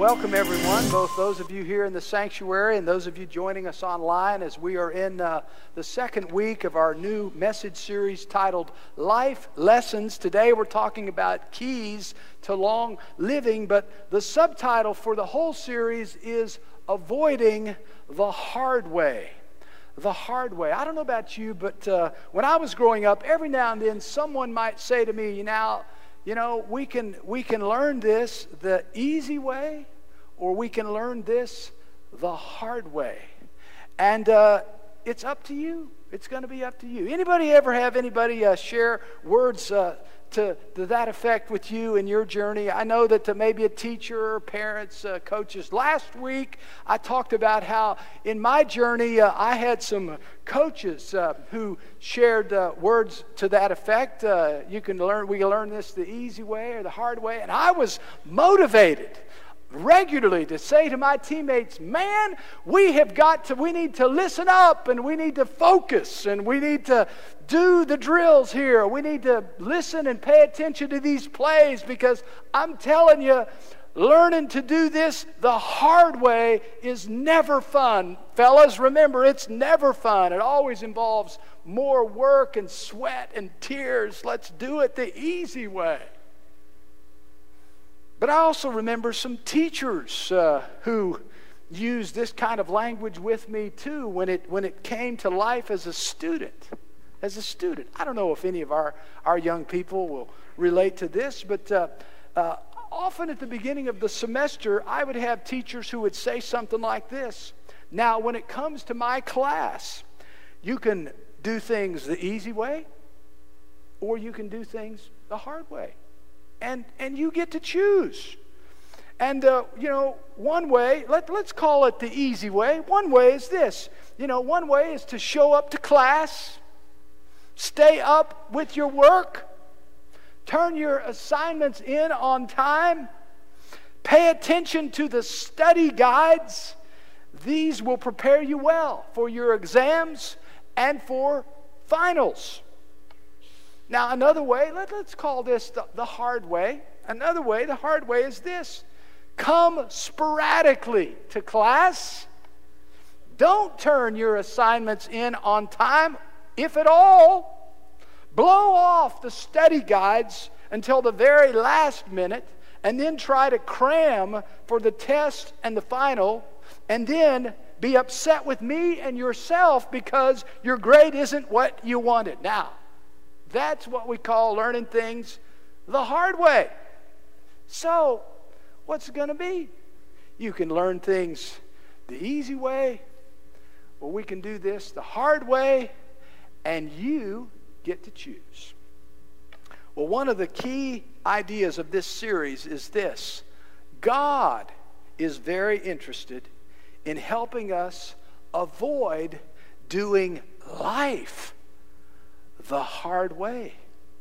welcome everyone, both those of you here in the sanctuary and those of you joining us online as we are in the second week of our new message series titled Life Lessons. Today we're talking about keys to long living, but the subtitle for the whole series is Avoiding the Hard Way. The hard way. I don't know about you, but when I was growing up, every now and then someone might say to me, we can learn this the easy way, or we can learn this the hard way. And it's up to you. It's going to be up to you. Anybody ever have anybody share words to that effect with you in your journey? I know that maybe a teacher, parents, coaches. Last week, I talked about how in my journey, I had some coaches who shared words to that effect. We can learn this the easy way or the hard way. And I was motivated regularly to say to my teammates, man, we need to listen up, and we need to focus, and we need to do the drills here. We need to listen and pay attention to these plays, because I'm telling you, learning to do this the hard way is never fun. Fellas, remember, it's never fun. It always involves more work and sweat and tears. Let's do it the easy way. But I also remember some teachers who used this kind of language with me too when it came to life as a student. As a student. I don't know if any of our young people will relate to this, but often at the beginning of the semester, I would have teachers who would say something like this. Now, when it comes to my class, you can do things the easy way, or you can do things the hard way. And you get to choose. And, one way, let's call it the easy way. One way is this. One way is to show up to class, stay up with your work, turn your assignments in on time, pay attention to the study guides. These will prepare you well for your exams and for finals. Now, another way, let's call this the hard way. Another way, the hard way is this. Come sporadically to class. Don't turn your assignments in on time, if at all. Blow off the study guides until the very last minute, and then try to cram for the test and the final, and then be upset with me and yourself because your grade isn't what you wanted. Now, that's what we call learning things the hard way. So, what's it going to be? You can learn things the easy way, or we can do this the hard way, and you get to choose. Well, one of the key ideas of this series is this. God is very interested in helping us avoid doing life the hard way.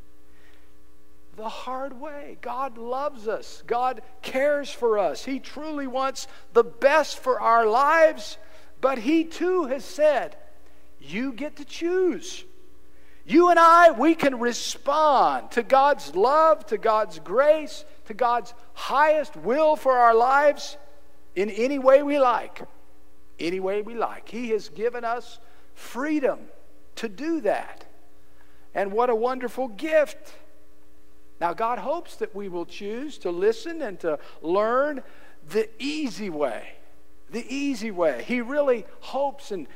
The hard way. God loves us. God cares for us. He truly wants the best for our lives, but He too has said, you get to choose. You and I, we can respond to God's love, to God's grace, to God's highest will for our lives in any way we like. Any way we like. He has given us freedom to do that. And what a wonderful gift. Now, God hopes that we will choose to listen and to learn the easy way. The easy way. He really hopes and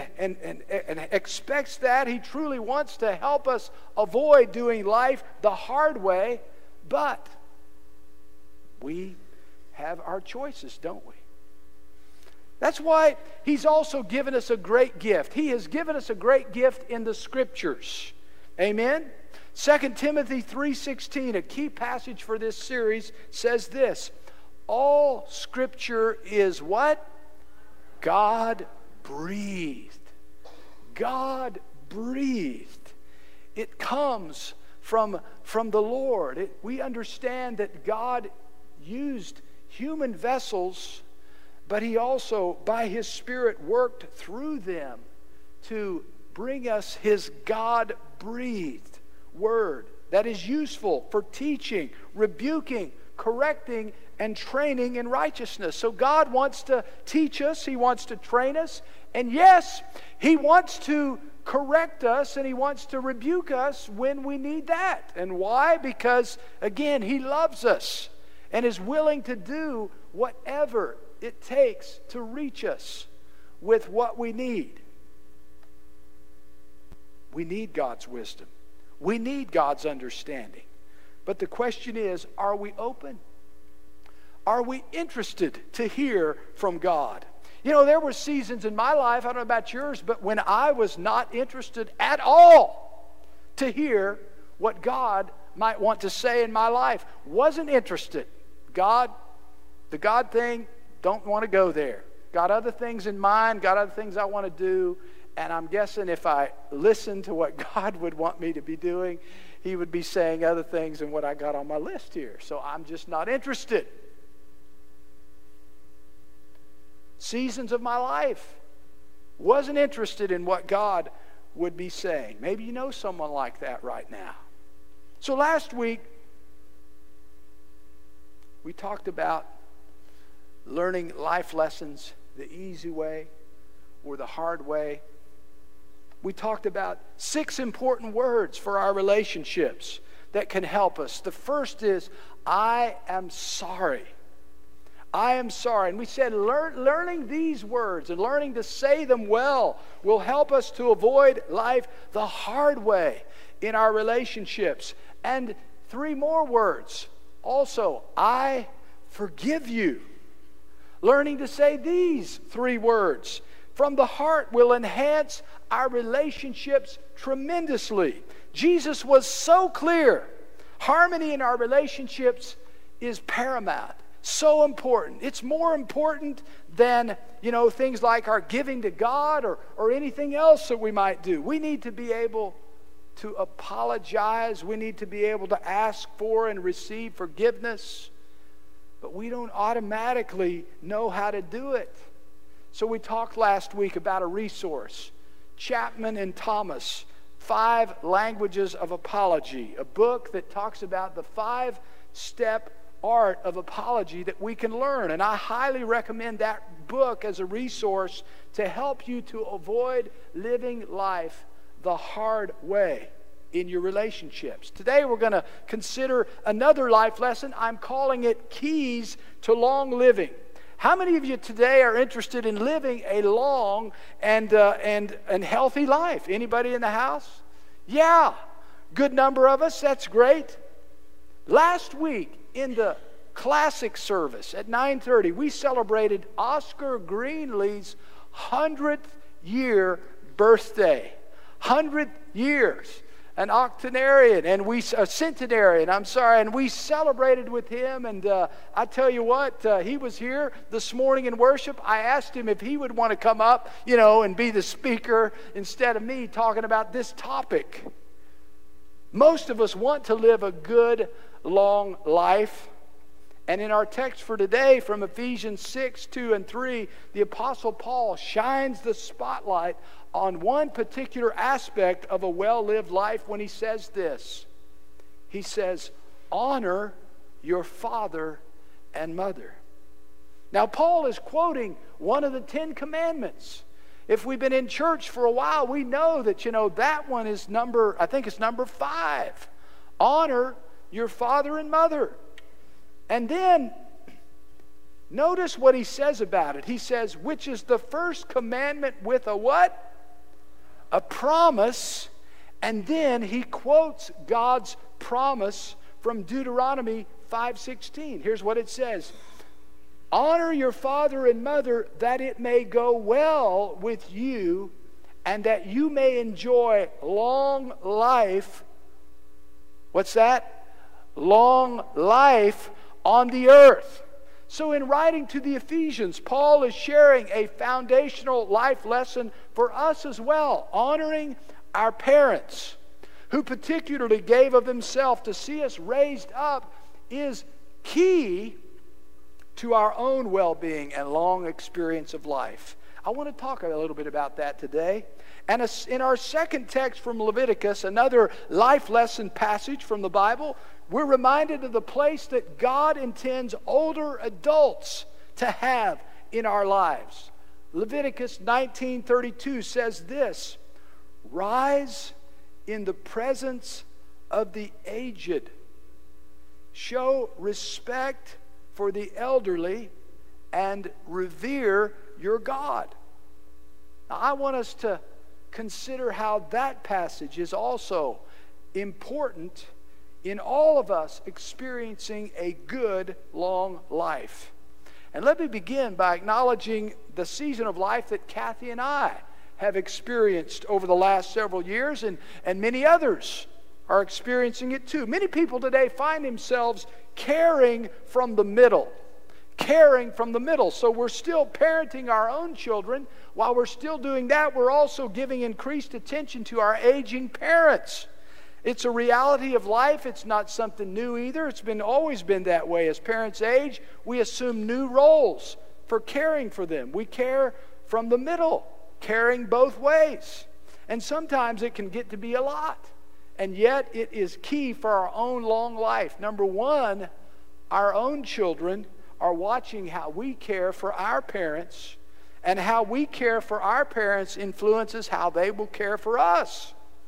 expects that. He truly wants to help us avoid doing life the hard way. But we have our choices, don't we? That's why He's also given us a great gift. He has given us a great gift in the Scriptures. Amen? 2 Timothy 3:16, a key passage for this series, says this. All Scripture is what? God-breathed. God-breathed. It comes from the Lord. We understand that God used human vessels, but He also, by His Spirit, worked through them to bring us His God-breathed Word that is useful for teaching, rebuking, correcting and training in righteousness. So God wants to teach us. He wants to train us. And yes, He wants to correct us and He wants to rebuke us when we need that. And why? Because, again, He loves us and is willing to do whatever it takes to reach us with what we need. We need God's wisdom. We need God's understanding. But the question is, are we open? Are we interested to hear from God? You know, there were seasons in my life, I don't know about yours, but when I was not interested at all to hear what God might want to say in my life. Wasn't interested. The God thing, don't want to go there. Got other things in mind, got other things I want to do. And I'm guessing if I listened to what God would want me to be doing, He would be saying other things than what I got on my list here. So I'm just not interested. Seasons of my life, wasn't interested in what God would be saying. Maybe you know someone like that right now. So last week, we talked about learning life lessons the easy way or the hard way. We talked about 6 important words for our relationships that can help us. The first is, I am sorry. I am sorry. And we said learning these words and learning to say them well will help us to avoid life the hard way in our relationships. And 3 more words. Also, I forgive you. Learning to say these 3 words from the heart will enhance our relationships tremendously. Jesus was so clear. Harmony in our relationships is paramount. So important. It's more important than, things like our giving to God or anything else that we might do. We need to be able to apologize. We need to be able to ask for and receive forgiveness. But we don't automatically know how to do it. So we talked last week about a resource. Chapman and Thomas, 5 Languages of Apology, a book that talks about the 5-step art of apology that we can learn. And I highly recommend that book as a resource to help you to avoid living life the hard way in your relationships. Today we're going to consider another life lesson. I'm calling it Keys to Long Living. How many of you today are interested in living a long and healthy life? Anybody in the house? Yeah, good number of us. That's great. Last week in the classic service at 9:30, we celebrated Oscar Greenlee's 100th year birthday. 100 years. An octogenarian, and a centenarian, and we celebrated with him, and I tell you what, he was here this morning in worship. I asked him if he would want to come up, and be the speaker instead of me talking about this topic. Most of us want to live a good, long life. And in our text for today from Ephesians 6, 2, and 3, the Apostle Paul shines the spotlight on one particular aspect of a well-lived life when he says this. He says, honor your father and mother. Now, Paul is quoting one of the 10 commandments. If we've been in church for a while, we know that, that one is number 5. Honor your father and mother. And then, notice what he says about it. He says, which is the first commandment with a what? A promise. And then he quotes God's promise from Deuteronomy 5:16. Here's what it says. Honor your father and mother, that it may go well with you, and that you may enjoy long life. What's that? Long life on the earth. So in writing to the Ephesians, Paul is sharing a foundational life lesson for us as well. Honoring our parents, who particularly gave of himself to see us raised up, is key to our own well-being and long experience of life. I want to talk a little bit about that today. And in our second text from Leviticus, another life lesson passage from the Bible, we're reminded of the place that God intends older adults to have in our lives. Leviticus 19:32 says this, "Rise in the presence of the aged. Show respect for the elderly and revere your God." Now, I want us to consider how that passage is also important in all of us experiencing a good, long life. And let me begin by acknowledging the season of life that Kathy and I have experienced over the last several years, and many others are experiencing it too. Many people today find themselves caring from the middle. So we're still parenting our own children. While we're still doing that, we're also giving increased attention to our aging parents. It's a reality of life. It's not something new either. It's always been that way. As parents age, we assume new roles for caring for them. We care from the middle, caring both ways. And sometimes it can get to be a lot. And yet it is key for our own long life. Number one, our own children are watching how we care for our parents, and how we care for our parents influences how they will care for us.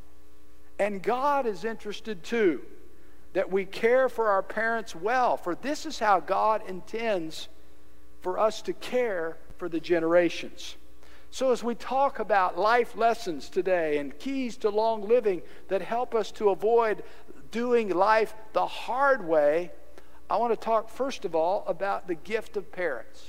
And God is interested too, that we care for our parents well, for this is how God intends for us to care for the generations. So as we talk about life lessons today and keys to long living that help us to avoid doing life the hard way, I want to talk first of all about the gift of parents.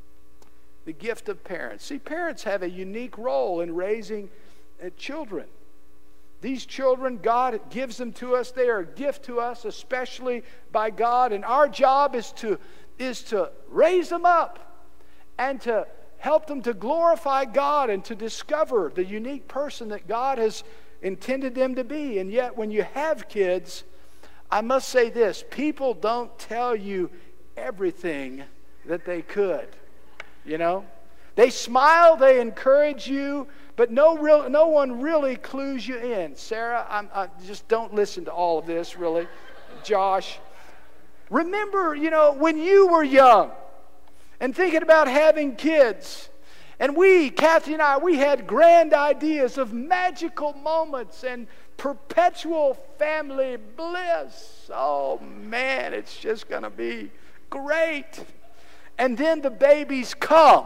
The gift of parents. See, parents have a unique role in raising children. These children, God gives them to us. They are a gift to us, especially by God. And our job is to raise them up and to help them to glorify God and to discover the unique person that God has intended them to be. And yet, when you have kids, I must say this, people don't tell you everything that they could. You know? They smile, they encourage you, but no one really clues you in. Sarah, I just don't listen to all of this, really. Josh, remember, when you were young and thinking about having kids, and Kathy and I, we had grand ideas of magical moments and perpetual family bliss. Oh man, it's just going to be great. And then the babies come.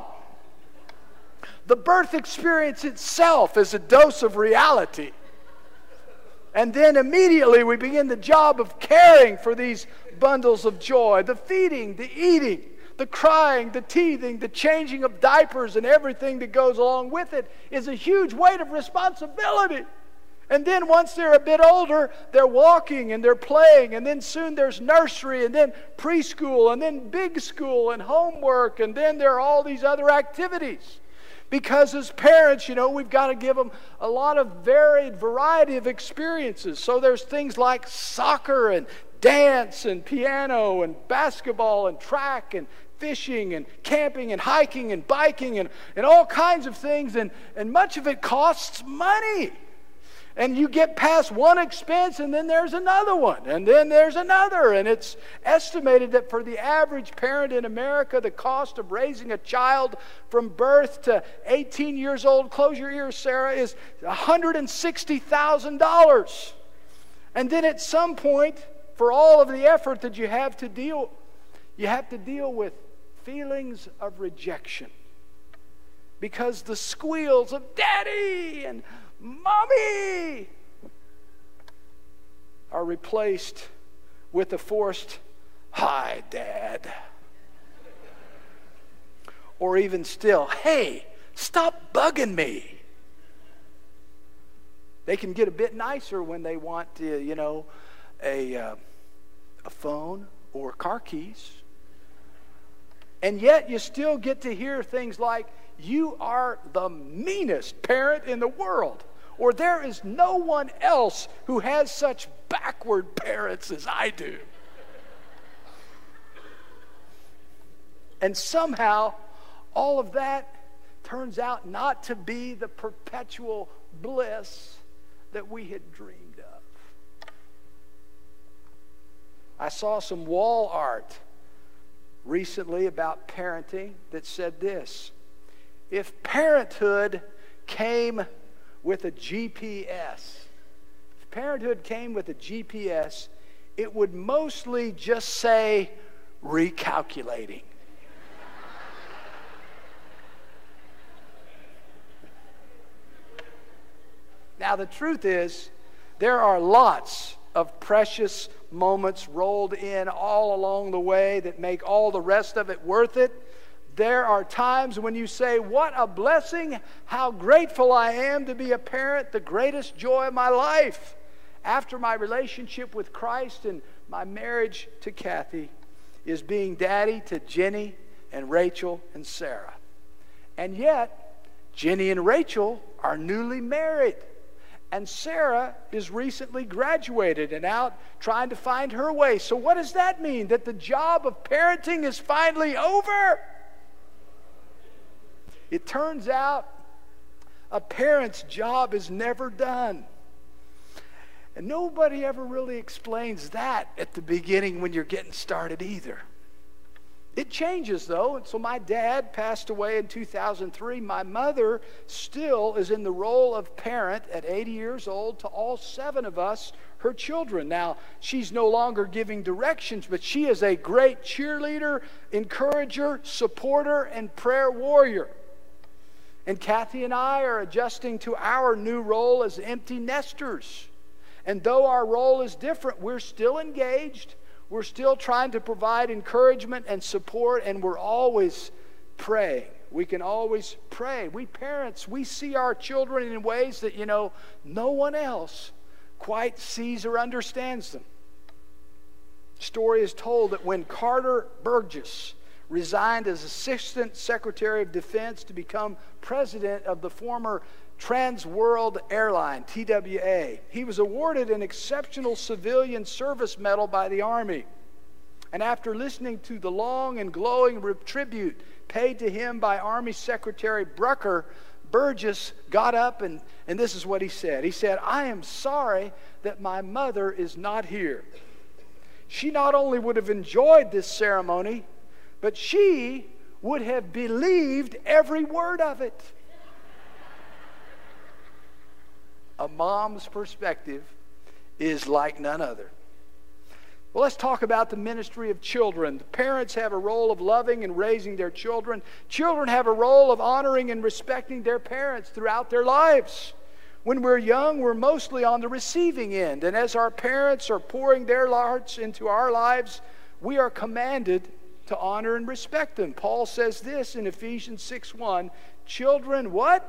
The birth experience itself is a dose of reality. And then immediately we begin the job of caring for these bundles of joy. The feeding, the eating, the crying, the teething, the changing of diapers, and everything that goes along with it is a huge weight of responsibility. And then once they're a bit older, they're walking and they're playing, and then soon there's nursery, and then preschool, and then big school and homework, and then there are all these other activities. Because as parents, we've got to give them a lot of varied variety of experiences. So there's things like soccer and dance and piano and basketball and track and fishing and camping and hiking and biking and all kinds of things. And much of it costs money. And you get past one expense, and then there's another one, and then there's another. And it's estimated that for the average parent in America, the cost of raising a child from birth to 18 years old, close your ears, Sarah, is $160,000. And then at some point, for all of the effort that you have to deal with feelings of rejection. Because the squeals of Daddy and Mommy are replaced with a forced, "Hi, Dad." Or even still, "Hey, stop bugging me." They can get a bit nicer when they want, a phone or car keys. And yet you still get to hear things like, "You are the meanest parent in the world." Or "There is no one else who has such backward parents as I do." And somehow, all of that turns out not to be the perpetual bliss that we had dreamed of. I saw some wall art recently about parenting that said this: if parenthood came with a GPS, it would mostly just say recalculating. Now, the truth is, there are lots of precious moments rolled in all along the way that make all the rest of it worth it. There are times when you say, what a blessing, how grateful I am to be a parent, the greatest joy of my life. After my relationship with Christ and my marriage to Kathy is being daddy to Jenny and Rachel and Sarah. And yet, Jenny and Rachel are newly married. And Sarah is recently graduated and out trying to find her way. So what does that mean? That the job of parenting is finally over? It turns out a parent's job is never done. And nobody ever really explains that at the beginning when you're getting started either. It changes, though. And so my dad passed away in 2003. My mother still is in the role of parent at 80 years old to all 7 of us, her children. Now, she's no longer giving directions, but she is a great cheerleader, encourager, supporter, and prayer warrior. And Kathy and I are adjusting to our new role as empty nesters. And though our role is different, we're still engaged. We're still trying to provide encouragement and support, and we're always praying. We can always pray. We parents, we see our children in ways that, no one else quite sees or understands them. Story is told that when Carter Burgess resigned as Assistant Secretary of Defense to become president of the former Trans World Airline, TWA. He was awarded an Exceptional Civilian Service Medal by the Army. And after listening to the long and glowing tribute paid to him by Army Secretary Brucker, Burgess got up and this is what he said. He said, "I am sorry that my mother is not here. She not only would have enjoyed this ceremony, but she would have believed every word of it." A mom's perspective is like none other. Well, let's talk about the ministry of children. The parents have a role of loving and raising their children. Children have a role of honoring and respecting their parents throughout their lives. When we're young, we're mostly on the receiving end. And as our parents are pouring their hearts into our lives, we are commanded to honor and respect them. Paul says this in Ephesians 6:1, "Children, what?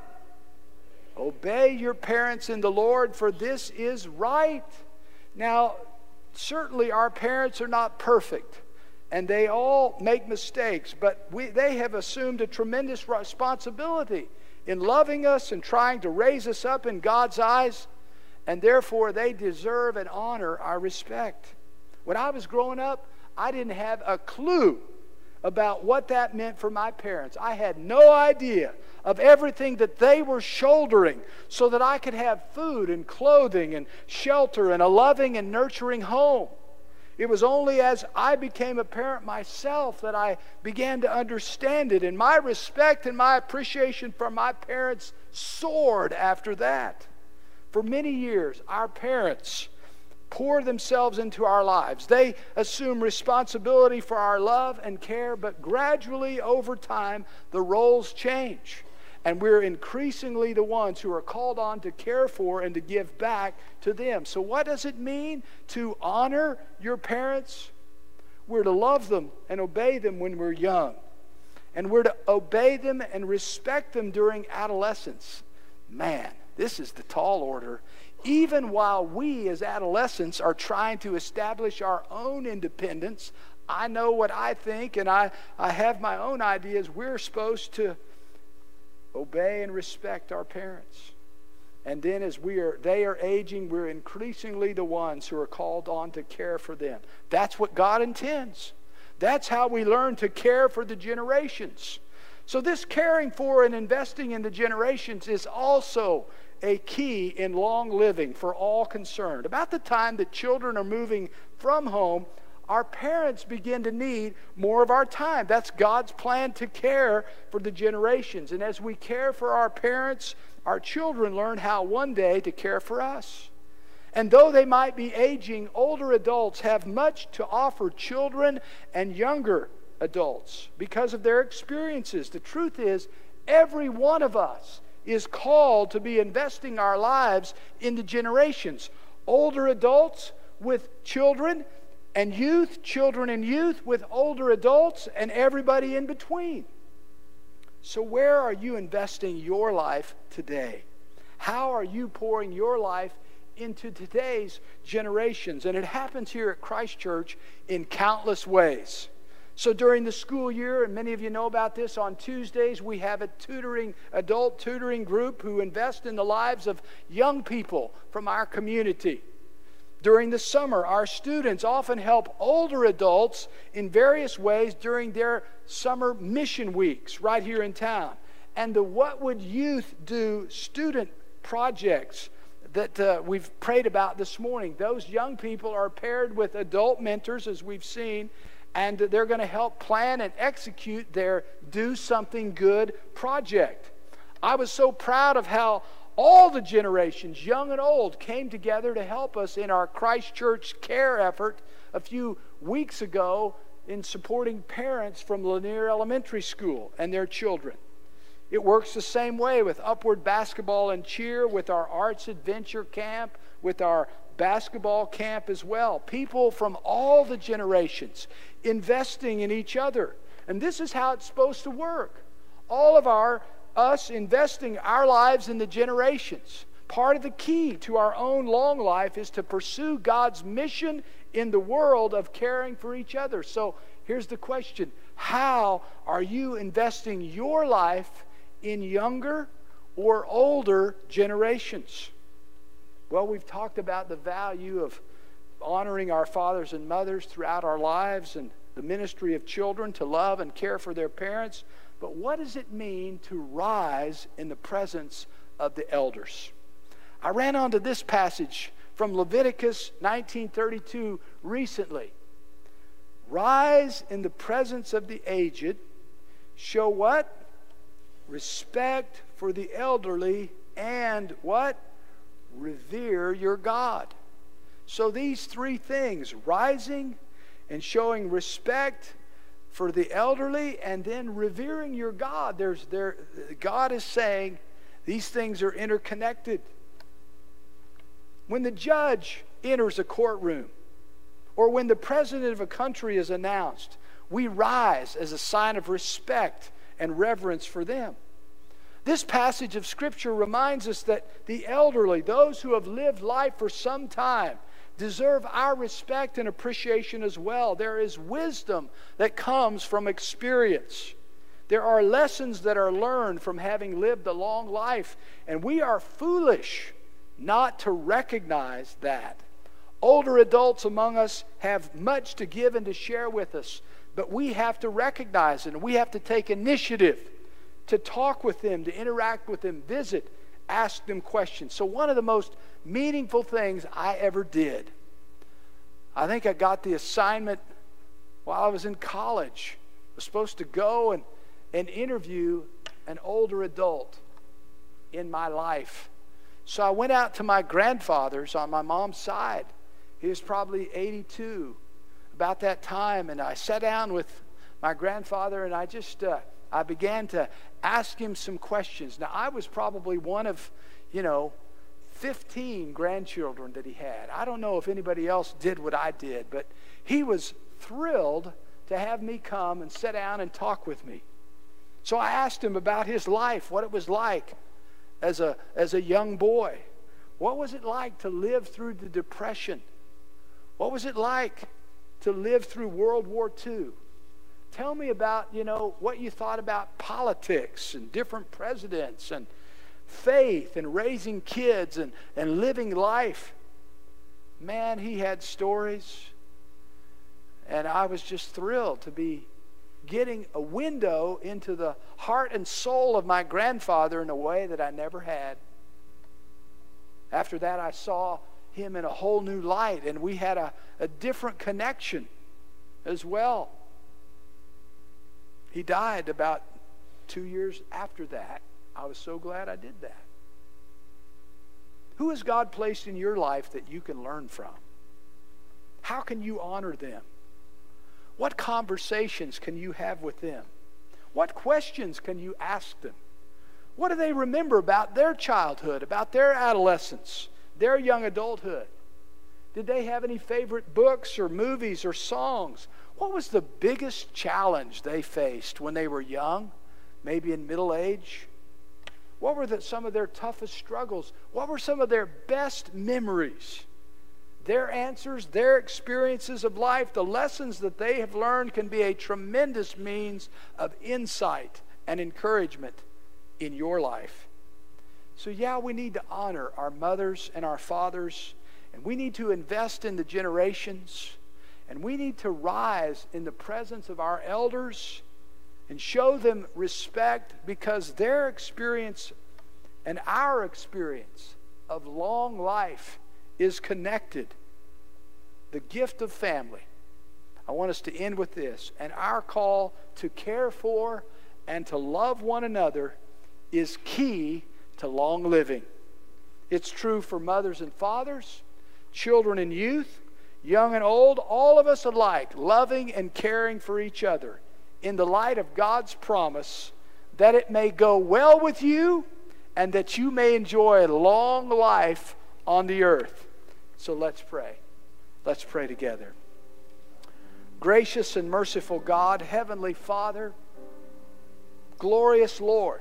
Obey your parents in the Lord, for this is right." Now, certainly our parents are not perfect, and they all make mistakes, but they have assumed a tremendous responsibility in loving us and trying to raise us up in God's eyes, and therefore they deserve and honor our respect. When I was growing up, I didn't have a clue about what that meant for my parents. I had no idea of everything that they were shouldering so that I could have food and clothing and shelter and a loving and nurturing home. It was only as I became a parent myself that I began to understand it, and my respect and my appreciation for my parents soared after that. For many years, our parents pour themselves into our lives. They assume responsibility for our love and care, but gradually over time, the roles change. And we're increasingly the ones who are called on to care for and to give back to them. So what does it mean to honor your parents? We're to love them and obey them when we're young. And we're to obey them and respect them during adolescence. Man, this is the tall order. Even while we as adolescents are trying to establish our own independence, I know what I think and I have my own ideas. We're supposed to obey and respect our parents. And then as they are aging, we're increasingly the ones who are called on to care for them. That's what God intends. That's how we learn to care for the generations. So this caring for and investing in the generations is also a key in long living for all concerned. About the time that children are moving from home, our parents begin to need more of our time. That's God's plan to care for the generations. And as we care for our parents, our children learn how one day to care for us. And though they might be aging, older adults have much to offer children and younger adults because of their experiences. The truth is, every one of us is called to be investing our lives in the generations. Older adults with children and youth, children and youth with older adults, and everybody in between. So where are you investing your life today? How are you pouring your life into today's generations? And it happens here at Christ Church in countless ways. So during the school year, and many of you know about this, on Tuesdays we have a adult tutoring group who invest in the lives of young people from our community. During the summer, our students often help older adults in various ways during their summer mission weeks right here in town. And the What Would Youth Do student projects that we've prayed about this morning, those young people are paired with adult mentors, as we've seen, and they're going to help plan and execute their Do Something Good project. I was so proud of how all the generations, young and old, came together to help us in our Christ Church care effort a few weeks ago in supporting parents from Lanier Elementary School and their children. It works the same way with Upward Basketball and Cheer, with our Arts Adventure Camp, with our basketball camp as well. People from all the generations investing in each other. And this is how it's supposed to work. All of us investing our lives in the generations. Part of the key to our own long life is to pursue God's mission in the world of caring for each other. So here's the question: how are you investing your life in younger or older generations? Well, we've talked about the value of honoring our fathers and mothers throughout our lives and the ministry of children to love and care for their parents. But what does it mean to rise in the presence of the elders? I ran onto this passage from Leviticus 19:32 recently. Rise in the presence of the aged, show what? Respect for the elderly, and what? Revere your God. So these three things: rising and showing respect for the elderly, and then revering your God. God is saying these things are interconnected. When the judge enters a courtroom, or when the president of a country is announced, we rise as a sign of respect and reverence for them. This passage of Scripture reminds us that the elderly, those who have lived life for some time, deserve our respect and appreciation as well. There is wisdom that comes from experience. There are lessons that are learned from having lived a long life, and we are foolish not to recognize that. Older adults among us have much to give and to share with us, but we have to recognize it, and we have to take initiative to talk with them, to interact with them, visit, ask them questions. So one of the most meaningful things I ever did, I think I got the assignment while I was in college. I was supposed to go and interview an older adult in my life. So I went out to my grandfather's on my mom's side. He was probably 82 about that time, and I sat down with my grandfather, and I began to ask him some questions. Now, I was probably one of, 15 grandchildren that he had. I don't know if anybody else did what I did, but he was thrilled to have me come and sit down and talk with me. So I asked him about his life, what it was like as a young boy. What was it like to live through the Depression? What was it like to live through World War II? Tell me about, what you thought about politics and different presidents and faith and raising kids and living life. Man, he had stories. And I was just thrilled to be getting a window into the heart and soul of my grandfather in a way that I never had. After that, I saw him in a whole new light, and we had a different connection as well. He died about 2 years after that. I was so glad I did that. Who has God placed in your life that you can learn from? How can you honor them? What conversations can you have with them? What questions can you ask them? What do they remember about their childhood, about their adolescence, their young adulthood? Did they have any favorite books or movies or songs? What was the biggest challenge they faced when they were young, maybe in middle age? What were some of their toughest struggles? What were some of their best memories? Their answers, their experiences of life, the lessons that they have learned can be a tremendous means of insight and encouragement in your life. So yeah, we need to honor our mothers and our fathers, and we need to invest in the generations, and we need to rise in the presence of our elders and show them respect, because their experience and our experience of long life is connected. The gift of family. I want us to end with this. And our call to care for and to love one another is key to long living. It's true for mothers and fathers, children and youth, young and old, all of us alike, loving and caring for each other in the light of God's promise that it may go well with you and that you may enjoy a long life on the earth. So let's pray. Let's pray together. Gracious and merciful God, Heavenly Father, glorious Lord,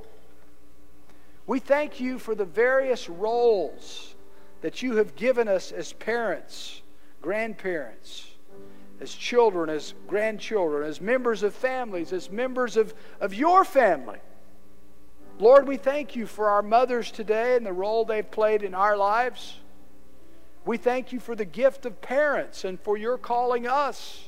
we thank you for the various roles that you have given us as parents, grandparents, as children, as grandchildren, as members of families, as members of your family. Lord, we thank you for our mothers today and the role they've played in our lives. We thank you for the gift of parents and for your calling us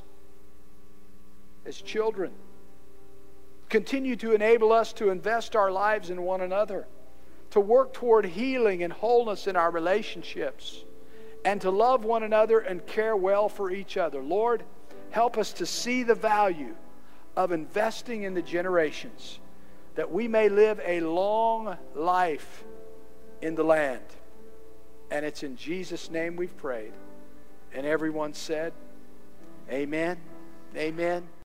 as children. Continue to enable us to invest our lives in one another, to work toward healing and wholeness in our relationships, and to love one another and care well for each other. Lord, help us to see the value of investing in the generations, that we may live a long life in the land. And it's in Jesus' name we've prayed. And everyone said, amen, amen.